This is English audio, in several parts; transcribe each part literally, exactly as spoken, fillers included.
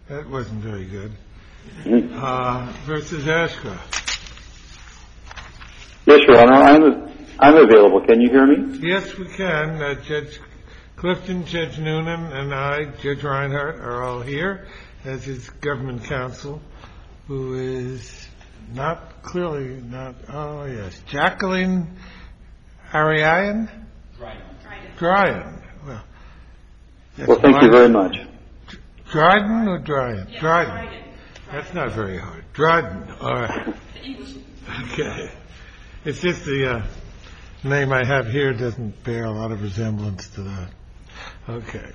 That wasn't very good. Mm-hmm. Uh, versus Ashcroft. Yes, Your Honor, I'm, I'm available. Can you hear me? Yes, we can. Uh, Judge Clifton, Judge Noonan, and I, Judge Reinhart, are all here, as is government counsel, who is not clearly not, oh, yes, Jacqueline Ariane? Dryden. Dryden. Well, well, thank you very much. Dryden or Dryden? Yes, Dryden. Dryden. That's not very hard. Dryden. All right. Okay. It's just the uh, name I have here doesn't bear a lot of resemblance to that. Okay.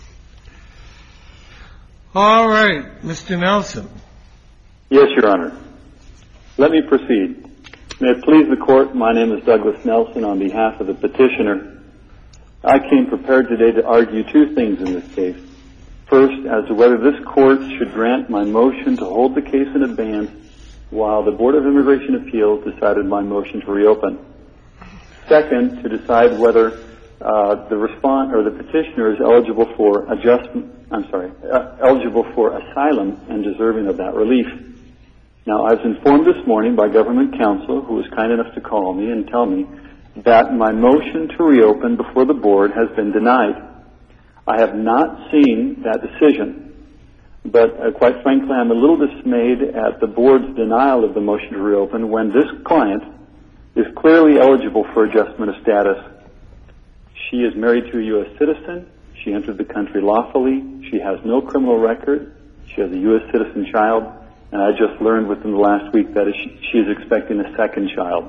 All right, Mister Nelson. Yes, Your Honor. Let me proceed. May it please the Court, my name is Douglas Nelson on behalf of the petitioner. I came prepared today to argue two things in this case. First, as to whether this Court should grant my motion to hold the case in advance while the Board of Immigration Appeals decided my motion to reopen. Second, to decide whether uh, the respond or the petitioner is eligible for adjustment. I'm sorry, uh, eligible for asylum and deserving of that relief. Now, I was informed this morning by government counsel, who was kind enough to call me and tell me that my motion to reopen before the board has been denied. I have not seen that decision, but uh, quite frankly, I'm a little dismayed at the board's denial of the motion to reopen when this client is clearly eligible for adjustment of status. She is married to a U S citizen. She entered the country lawfully. She has no criminal record. She has a U S citizen child. And I just learned within the last week that she is expecting a second child.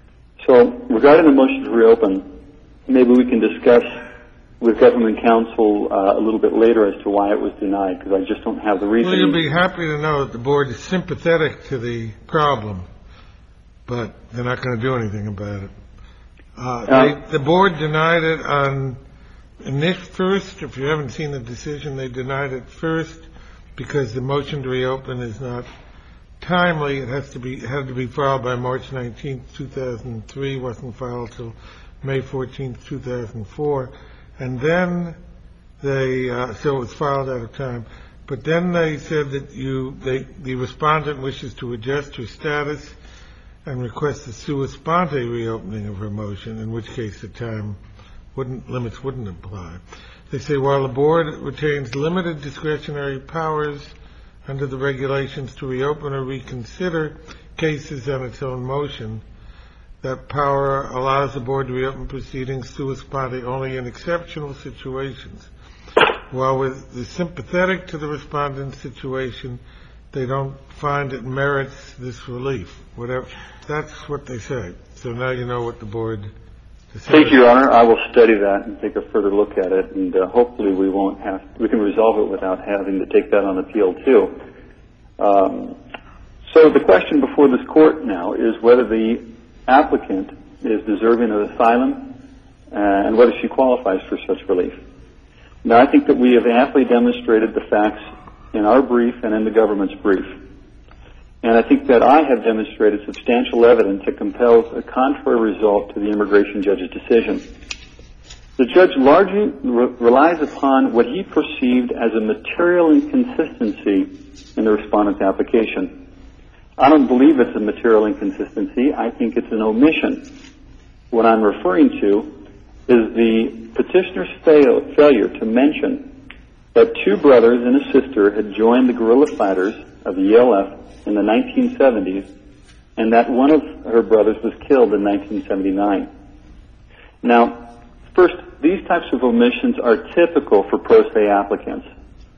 So regarding the motion to reopen, maybe we can discuss with government counsel uh, a little bit later as to why it was denied, because I just don't have the reason. Well, you'll be happy to know that the board is sympathetic to the problem, but they're not going to do anything about it. Uh, uh, they, the board denied it on init first. If you haven't seen the decision, they denied it first because the motion to reopen is not timely. It has to be had to be filed by March nineteenth, two thousand three. Wasn't filed till May fourteenth, two thousand four. And then they, uh, so it was filed out of time. But then they said that you, they, the respondent wishes to adjust her status and request a sua sponte reopening of her motion, in which case the time wouldn't, limits wouldn't apply. They say while the board retains limited discretionary powers under the regulations to reopen or reconsider cases on its own motion, that power allows the board to reopen proceedings sua sponte only in exceptional situations. While with the sympathetic to the respondent's situation, they don't find it merits this relief. Whatever, that's what they say. So now you know what the board decided. Thank you, Your Honor. I will study that and take a further look at it, and uh, hopefully we won't have, we can resolve it without having to take that on appeal too. Um, so the question before this court now is whether the applicant is deserving of asylum uh, and whether she qualifies for such relief. Now, I think that we have amply demonstrated the facts in our brief and in the government's brief. And I think that I have demonstrated substantial evidence that compels a contrary result to the immigration judge's decision. The judge largely re- relies upon what he perceived as a material inconsistency in the respondent's application. I don't believe it's a material inconsistency. I think it's an omission. What I'm referring to is the petitioner's fail, failure to mention that two brothers and a sister had joined the guerrilla fighters of the E L F in the nineteen seventies, and that one of her brothers was killed in nineteen seventy-nine. Now, first, these types of omissions are typical for pro se applicants.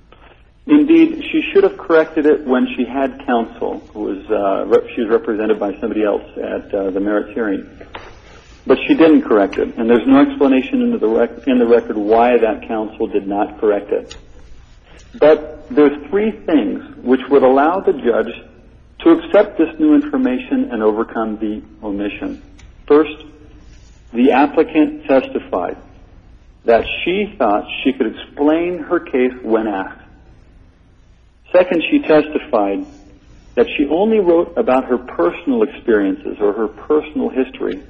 Indeed, she should have corrected it when she had counsel, who was uh, rep- she was represented by somebody else at uh, the merits hearing. But she didn't correct it, and there's no explanation in the, rec- in the record why that counsel did not correct it. But there's three things which would allow the judge to accept this new information and overcome the omission. First, the applicant testified that she thought she could explain her case when asked. Second, she testified that she only wrote about her personal experiences or her personal history.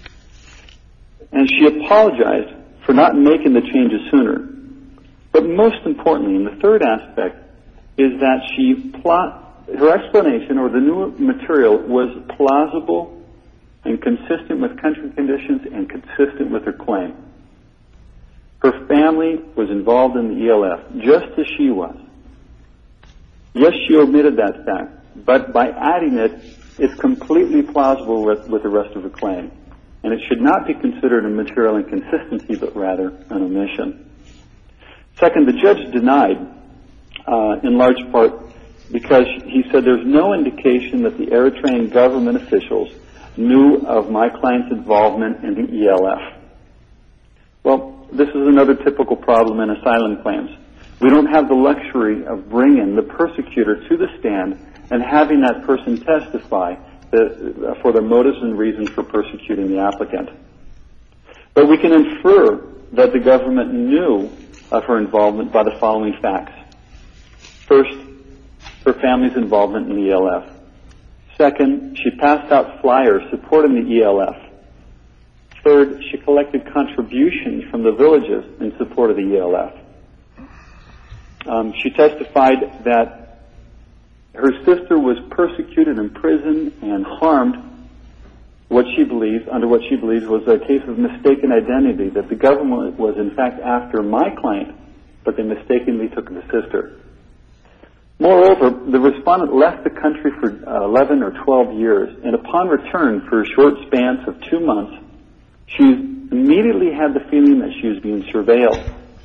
And she apologized for not making the changes sooner. But most importantly, in the third aspect, is that she plot, her explanation or the new material was plausible and consistent with country conditions and consistent with her claim. Her family was involved in the E L F, just as she was. Yes, she omitted that fact, but by adding it, it's completely plausible with, with the rest of the claim. And it should not be considered a material inconsistency, but rather an omission. Second, the judge denied, uh, in large part, because he said there's no indication that the Eritrean government officials knew of my client's involvement in the E L F. Well, this is another typical problem in asylum claims. We don't have the luxury of bringing the persecutor to the stand and having that person testify that, uh, for their motives and reasons for persecuting the applicant. But we can infer that the government knew of her involvement by the following facts. First, her family's involvement in the E L F. Second, she passed out flyers supporting the E L F. Third, she collected contributions from the villages in support of the E L F. Um, she testified that her sister was persecuted, imprisoned, and harmed what she believes, under what she believes was a case of mistaken identity, that the government was in fact after my client, but they mistakenly took the sister. Moreover, the respondent left the country for uh, eleven or twelve years, and upon return for a short span of two months, she immediately had the feeling that she was being surveilled.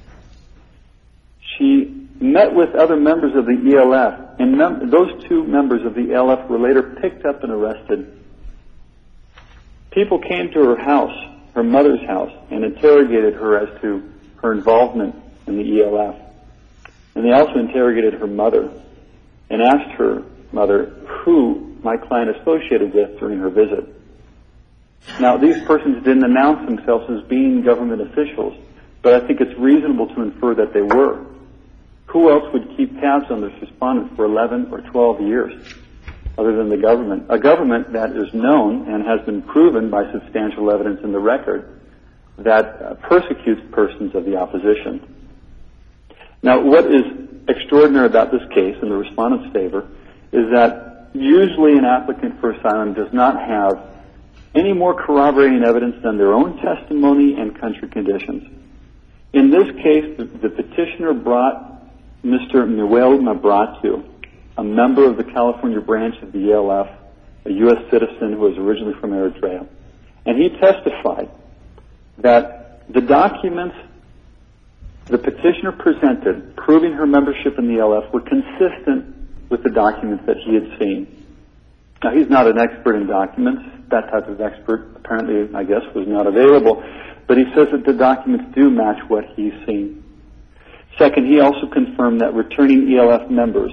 She met with other members of the E L F, and mem- those two members of the E L F were later picked up and arrested. People came to her house, her mother's house, and interrogated her as to her involvement in the E L F. And they also interrogated her mother and asked her mother who my client associated with during her visit. Now, these persons didn't announce themselves as being government officials, but I think it's reasonable to infer that they were. Who else would keep tabs on this respondent for eleven or twelve years other than the government? A government that is known and has been proven by substantial evidence in the record that uh, persecutes persons of the opposition. Now, what is extraordinary about this case in the respondent's favor is that usually an applicant for asylum does not have any more corroborating evidence than their own testimony and country conditions. In this case, the, the petitioner brought Mister Noel Mabratu, a member of the California branch of the E L F, a U S citizen who was originally from Eritrea, and he testified that the documents the petitioner presented proving her membership in the E L F were consistent with the documents that he had seen. Now, he's not an expert in documents. That type of expert, apparently, I guess, was not available. But he says that the documents do match what he's seen. Second, he also confirmed that returning E L F members,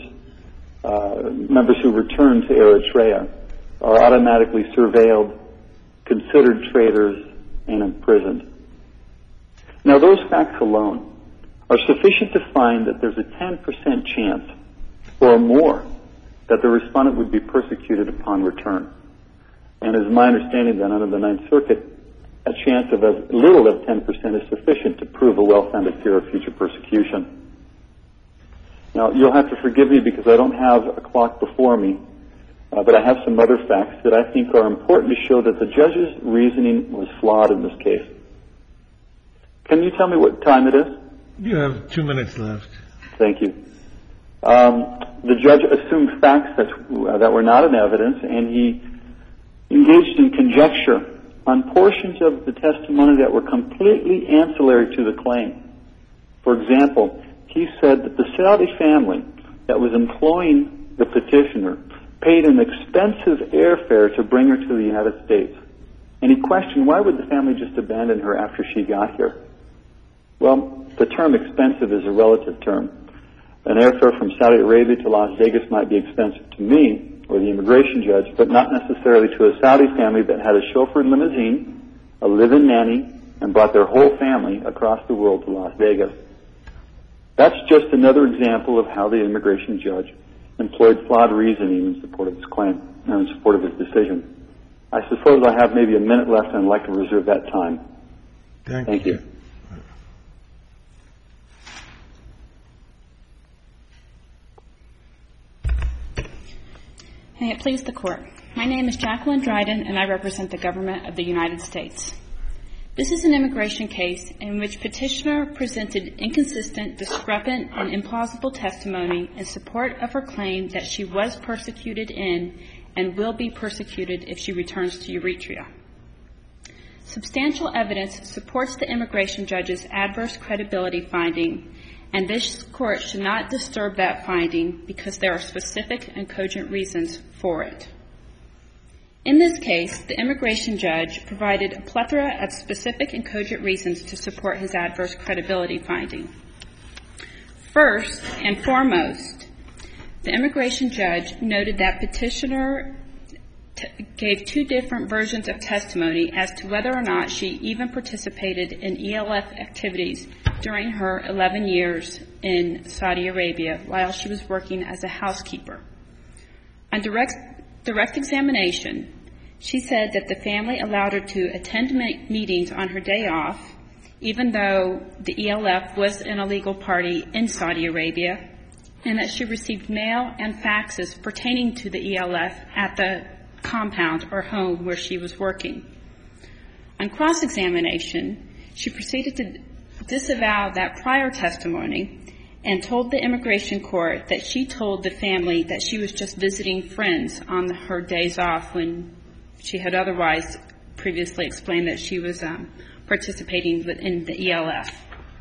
uh, members who return to Eritrea, are automatically surveilled, considered traitors, and imprisoned. Now, those facts alone are sufficient to find that there's a ten percent chance or more that the respondent would be persecuted upon return. And as my understanding then, under the Ninth Circuit, a chance of as little as ten percent is sufficient to prove a well-founded fear of future persecution. Now, you'll have to forgive me because I don't have a clock before me, uh, but I have some other facts that I think are important to show that the judge's reasoning was flawed in this case. Can you tell me what time it is? You have two minutes left. Thank you. Um, the judge assumed facts that, uh, that were not in evidence, and he engaged in conjecture on portions of the testimony that were completely ancillary to the claim. For example, he said that the Saudi family that was employing the petitioner paid an expensive airfare to bring her to the United States. And he questioned, why would the family just abandon her after she got here? Well, the term expensive is a relative term. An airfare from Saudi Arabia to Las Vegas might be expensive to me, or the immigration judge, but not necessarily to a Saudi family that had a chauffeured limousine, a live-in nanny, and brought their whole family across the world to Las Vegas. That's just another example of how the immigration judge employed flawed reasoning in support of his claim, and in support of his decision. I suppose I have maybe a minute left, and I'd like to reserve that time. Thank, Thank you. you. May it please the Court. My name is Jacqueline Dryden, and I represent the government of the United States. This is an immigration case in which petitioner presented inconsistent, discrepant, and implausible testimony in support of her claim that she was persecuted in and will be persecuted if she returns to Eritrea. Substantial evidence supports the immigration judge's adverse credibility finding, and this Court should not disturb that finding because there are specific and cogent reasons for it. In this case, the immigration judge provided a plethora of specific and cogent reasons to support his adverse credibility finding. First and foremost, the immigration judge noted that petitioner t- gave two different versions of testimony as to whether or not she even participated in E L F activities during her eleven years in Saudi Arabia while she was working as a housekeeper. On direct, direct examination, she said that the family allowed her to attend meetings on her day off, even though the E L F was an illegal party in Saudi Arabia, and that she received mail and faxes pertaining to the E L F at the compound or home where she was working. On cross-examination, she proceeded to disavow that prior testimony and told the immigration court that she told the family that she was just visiting friends on her days off when she had otherwise previously explained that she was um, participating in the E L F.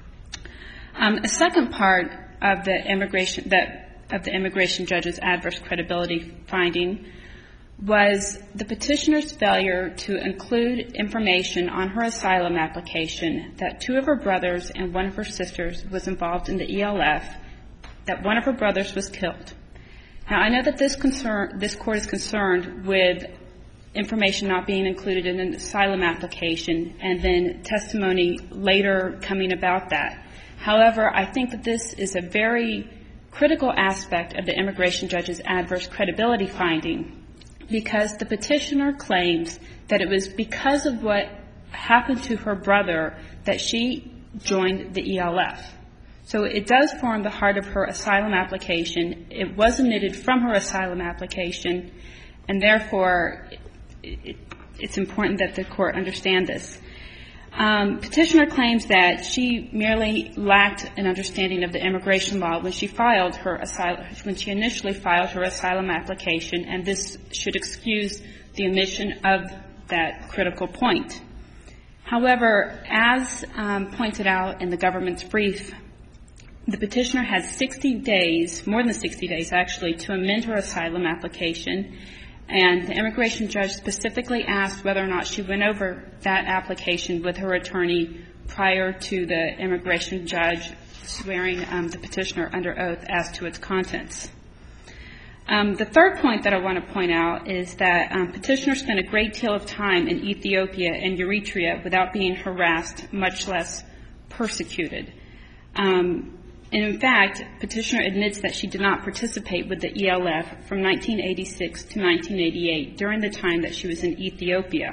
Um, a second part of the immigration that of the immigration judge's adverse credibility finding was the petitioner's failure to include information on her asylum application that two of her brothers and one of her sisters was involved in the E L F, that one of her brothers was killed. Now, I know that this concern, this court is concerned with information not being included in an asylum application and then testimony later coming about that. However, I think that this is a very critical aspect of the immigration judge's adverse credibility finding, because the petitioner claims that it was because of what happened to her brother that she joined the E L F. So it does form the heart of her asylum application. It was omitted from her asylum application, and therefore it, it's important that the court understand this. Um, petitioner claims that she merely lacked an understanding of the immigration law when she filed her asylum, when she initially filed her asylum application, and this should excuse the omission of that critical point. However, as um, pointed out in the government's brief, the petitioner had sixty days, more than sixty days actually, to amend her asylum application, and the immigration judge specifically asked whether or not she went over that application with her attorney prior to the immigration judge swearing um, the petitioner under oath as to its contents. Um, the third point that I want to point out is that um, petitioner spent a great deal of time in Ethiopia and Eritrea without being harassed, much less persecuted. Um, And in fact, petitioner admits that she did not participate with the E L F from nineteen eighty-six to nineteen eighty-eight during the time that she was in Ethiopia.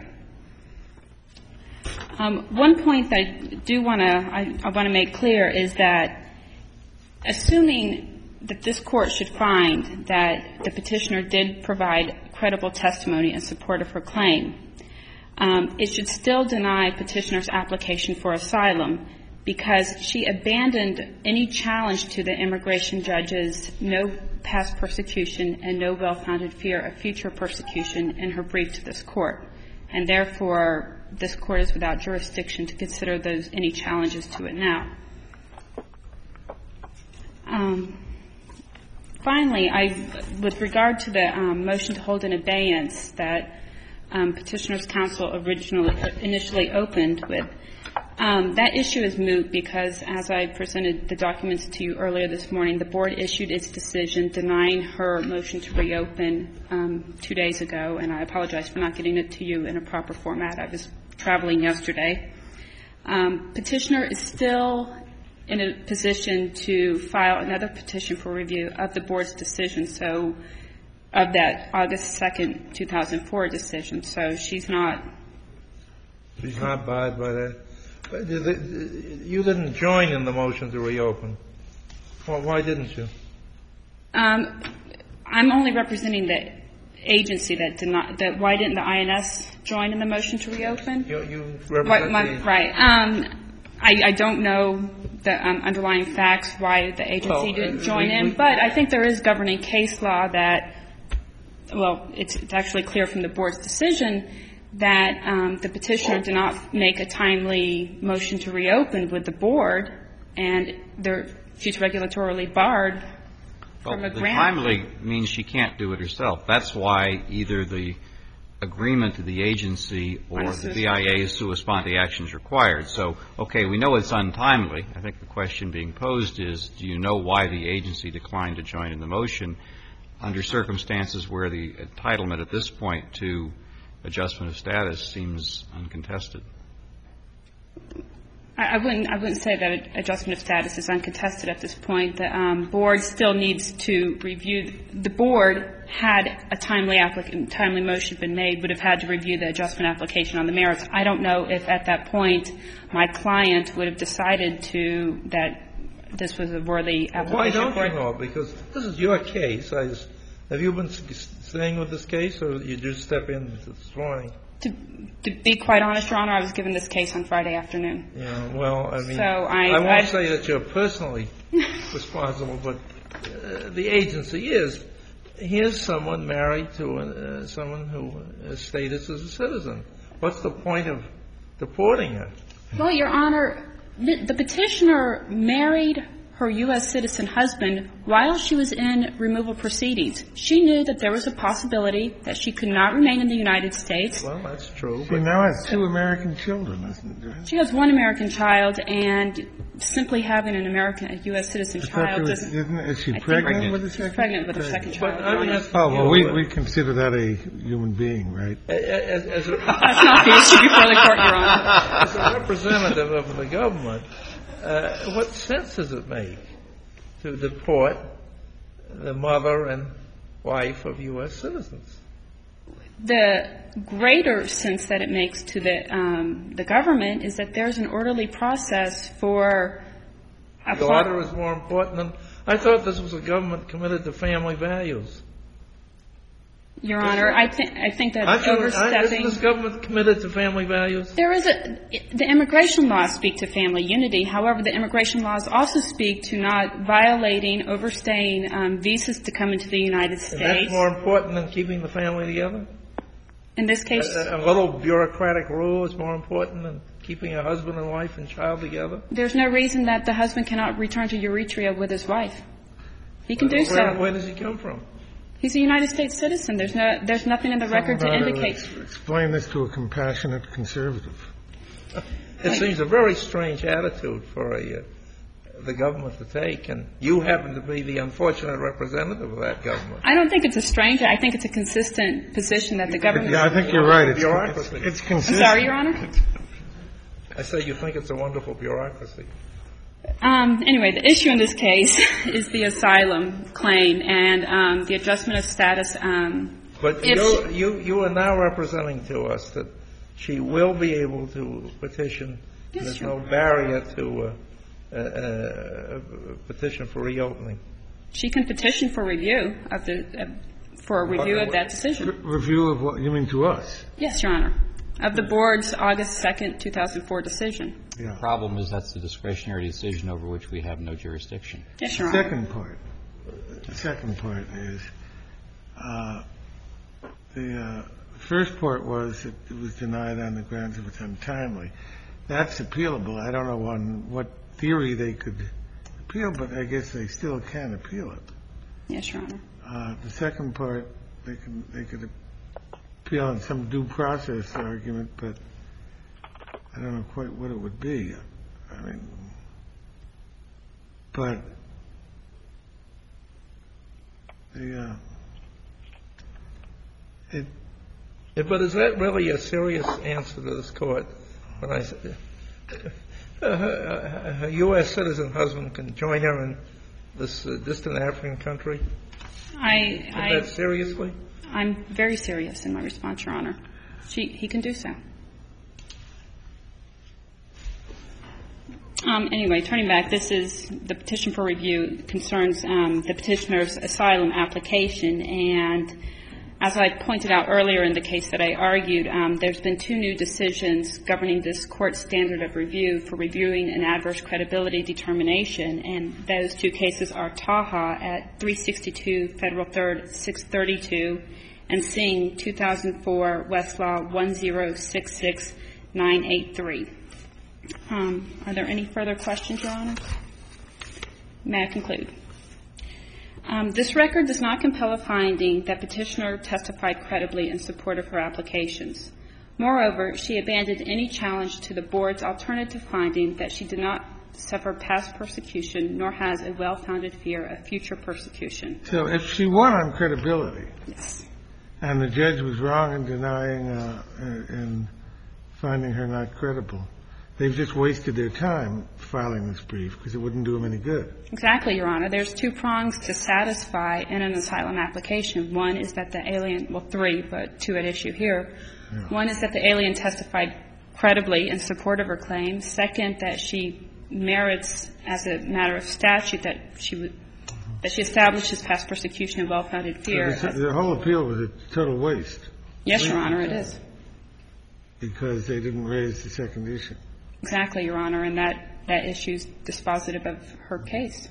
Um, one point that I do want to I, I want to make clear is that, assuming that this court should find that the petitioner did provide credible testimony in support of her claim, um, it should still deny petitioner's application for asylum, because she abandoned any challenge to the immigration judge's no past persecution and no well-founded fear of future persecution in her brief to this court. And therefore, this court is without jurisdiction to consider those any challenges to it now. Um, finally, I, with regard to the um, motion to hold in abeyance that um, petitioner's counsel originally initially opened with, Um, that issue is moot because, as I presented the documents to you earlier this morning, the board issued its decision denying her motion to reopen um, two days ago, and I apologize for not getting it to you in a proper format. I was traveling yesterday. Um, petitioner is still in a position to file another petition for review of the board's decision, so of that August second, two thousand four decision. So she's not. She's not barred by that. You didn't join in the motion to reopen. Well, why didn't you? Um, I'm only representing the agency that did not, that, why didn't the I N S join in the motion to reopen? You, you Right, represent my- the... right. Um, I, I don't know the um, underlying facts why the agency Well, didn't uh, join we- in, we- but I think there is governing case law that, well, it's, it's actually clear from the board's decision that um, the petitioner did not make a timely motion to reopen with the board, and there, she's regulatorily barred Well, from a the grant. timely means she can't do it herself. That's why either the agreement to the agency or the B I A's sua sponte action is required. So, okay, we know it's untimely. I think the question being posed is, do you know why the agency declined to join in the motion under circumstances where the entitlement at this point to adjustment of status seems uncontested? I I wouldn't. I wouldn't say that adjustment of status is uncontested at this point. The um, board still needs to review. The board, had a timely applic- timely motion been made, would have had to review the adjustment application on the merits. I don't know if at that point my client would have decided to that this was a worthy application. Why don't for you it. know? Because this is your case. I just, have you been s- staying with this case, or you just step in this morning? To, to be quite honest, Your Honor, I was given this case on Friday afternoon. Yeah, well, I mean, So I- I won't I- say that you're personally responsible, but uh, the agency is. Here's someone married to uh, someone who has status as a citizen. What's the point of deporting her? Well, Your Honor, the, the petitioner married her U S citizen husband while she was in removal proceedings. She knew that there was a possibility that she could not remain in the United States. Well, that's true. She But now has two American children, isn't it? She has one American child, and simply having an American, a U S citizen I thought there child was, doesn't. isn't, is she I think- pregnant with a second? She's pregnant with a second child. But I mean, Your Honor. that's Oh, well, we, you. we consider that a human being, right? As, as, a, That's not the issue before the court, Your Honor. as a representative of the government, uh, what sense does it make to deport the mother and wife of U S citizens? The greater sense that it makes to the um, the government is that there's an orderly process for a Daughter is more important than. I thought this was a government committed to family values. Your Honor, I think I think that I thought- I- overstepping. Isn't this government committed to family values? There is a the immigration laws speak to family unity. However, the immigration laws also speak to not violating, overstaying um, visas to come into the United And States. that's more important than keeping the family together? In this case, A, a little bureaucratic rule is more important than keeping a husband and wife and child together? there's no reason that the husband cannot return to Eritrea with his wife. He can do where, so. Where does he come from? He's a United States citizen. There's no there's nothing in the record to Someone ought indicate. ex- Explain this to a compassionate conservative. It seems a very strange attitude for a, uh, the government to take, and you happen to be the unfortunate representative of that government. I don't think it's a stranger. I think it's a consistent position that the government. Yeah, I think you're right. It's, Bureaucracy. it's, it's I'm consistent. sorry, Your Honor. I say you think it's a wonderful bureaucracy. Um, anyway, the issue in this case is the asylum claim and um, the adjustment of status. Um, But If you're, you you are now representing to us that she will be able to petition. Yes, There's sure. no barrier to uh, uh, uh, petition for reopening. she can petition for review of the uh, for a review of that decision. Re- Review of what you mean to us. Yes, Your Honor, of the board's August second, two thousand four decision. Yeah. The problem is that's a discretionary decision over which we have no jurisdiction. Yes, Your Honor. Second part. The second part is uh, the uh, first part was that it was denied on the grounds of it's untimely. That's appealable. I don't know on what theory they could appeal, but I guess they still can appeal it. Yes, Your Honor. Uh, the second part, they could they could appeal on some due process argument, but I don't know quite what it would be. I mean, but the uh, it Yeah, but is that really a serious answer to this court? When I say uh, her, her U S citizen husband can join her in this uh, distant African country? I, Take I that seriously? I'm very serious in my response, Your Honor. She, he can do so. Um, anyway, turning back, this is the petition for review concerns um, the petitioner's asylum application, and as I pointed out earlier in the case that I argued, um, there's been two new decisions governing this court's standard of review for reviewing an adverse credibility determination, and those two cases are Taha at three sixty-two Federal third six thirty-two and Singh two thousand four Westlaw one zero six six nine eight three. Um, are there any further questions, Your Honor? May I conclude? Um, this record does not compel a finding that petitioner testified credibly in support of her applications. Moreover, she abandoned any challenge to the board's alternative finding that she did not suffer past persecution nor has a well-founded fear of future persecution. So if she won on credibility, Yes. and the judge was wrong in denying uh, and finding her not credible, they've just wasted their time filing this brief because it wouldn't do them any good. Exactly, Your Honor. There's two prongs to satisfy in an asylum application. One is that the alien, well, three, but two at issue here. Yeah. One is that the alien testified credibly in support of her claim. Second, that she merits, as a matter of statute, that she would, that she establishes past persecution and well-founded fear. So the, the whole appeal was a total waste. Yes, Your Honor, it is. Because they didn't raise the second issue. Exactly, Your Honor, and that, that issue is dispositive of her case.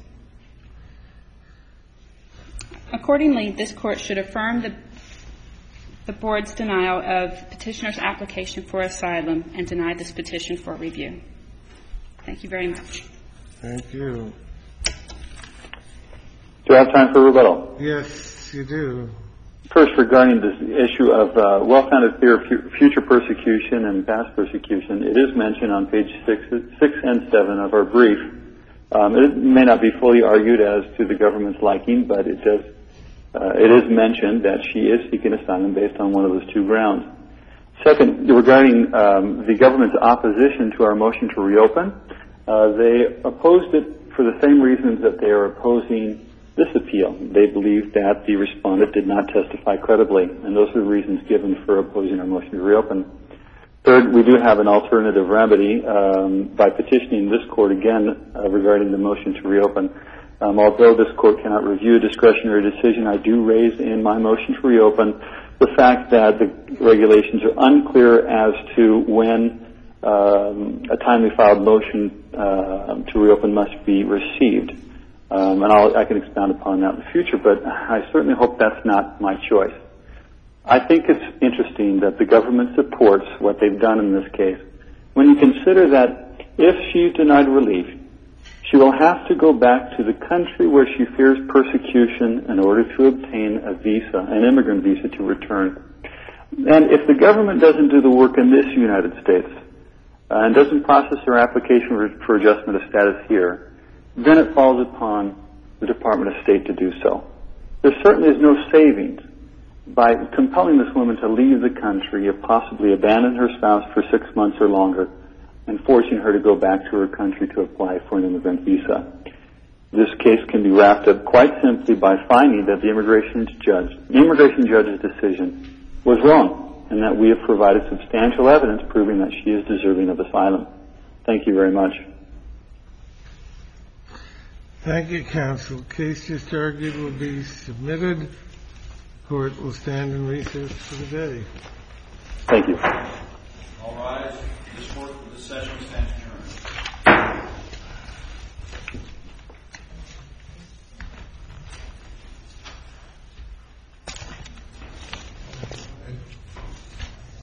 Accordingly, this Court should affirm the, the Board's denial of petitioner's application for asylum and deny this petition for review. Thank you very much. Thank you. Do I have time for rebuttal? Yes, you do. First, regarding this issue of uh, well-founded fear of fu- future persecution and past persecution, it is mentioned on page six, six and seven of our brief. Um, it may not be fully argued as to the government's liking, but it does. Uh, it is mentioned that she is seeking asylum based on one of those two grounds. Second, regarding um, the government's opposition to our motion to reopen, uh, they opposed it for the same reasons that they are opposing this appeal. They believe that the respondent did not testify credibly, and those are the reasons given for opposing our motion to reopen. Third, we do have an alternative remedy um, by petitioning this court again uh, regarding the motion to reopen. Um, although this court cannot review a discretionary decision, I do raise in my motion to reopen the fact that the regulations are unclear as to when um, a timely filed motion uh, to reopen must be received. Um, and I'll, I can expound upon that in the future, but I certainly hope that's not my choice. I think it's interesting that the government supports what they've done in this case. When you consider that if she's denied relief, she will have to go back to the country where she fears persecution in order to obtain a visa, an immigrant visa to return. And if the government doesn't do the work in this United States uh, and doesn't process her application for, for adjustment of status here, then it falls upon the Department of State to do so. There certainly is no savings by compelling this woman to leave the country, or possibly abandon her spouse for six months or longer, and forcing her to go back to her country to apply for an immigrant visa. This case can be wrapped up quite simply by finding that the immigration judge, the immigration judge's decision was wrong, and that we have provided substantial evidence proving that she is deserving of asylum. Thank you very much. Thank you, counsel. Case just argued will be submitted. Court will stand in recess for the day. Thank you. All rise. This court for this session stands.